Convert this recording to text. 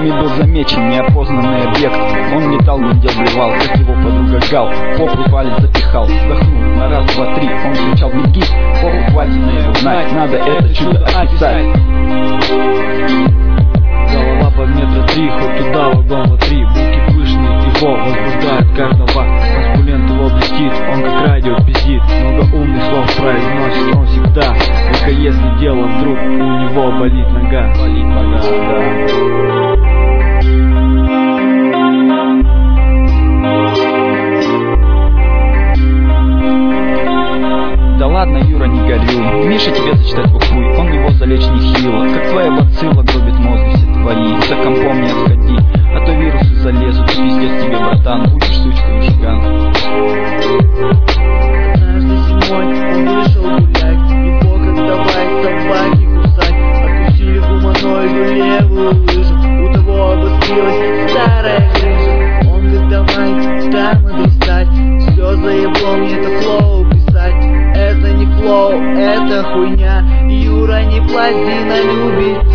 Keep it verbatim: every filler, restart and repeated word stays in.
Вами был замечен неопознанный объект. Он летал, гундел, блевал, как его подруга Гал. Попу палец запихал, вздохнул на раз, два, три. Он кричал: беги, попу хватит на его знать. Надо это чудо описать. Голова под метра три, хоть туда вагон во три. Булки пышные, его возбуждают каждого. Маскулент его блестит, он как радио пиздит. Много умных слов произносит он всегда. Только если дело вдруг у него болит нога. Болит нога, да. Да ладно, Юра, не горюй. Миша тебе зачитать бухуй, он его залечь нехило. Как твоя бацилла гробит мозги все твои. За компом не отходи, а то вирусы залезут. И пиздец тебе, братан, будешь сучкой жиган. Однажды зимой он вышел гулять, его как давай собаки кусать. Откусили гуманоиду левую лыжу, у того обострилась старая грыжа. Он как давай там надрастать, все заебло мне это флоу писать. Это не флоу, это хуйня, Юра не плазина любит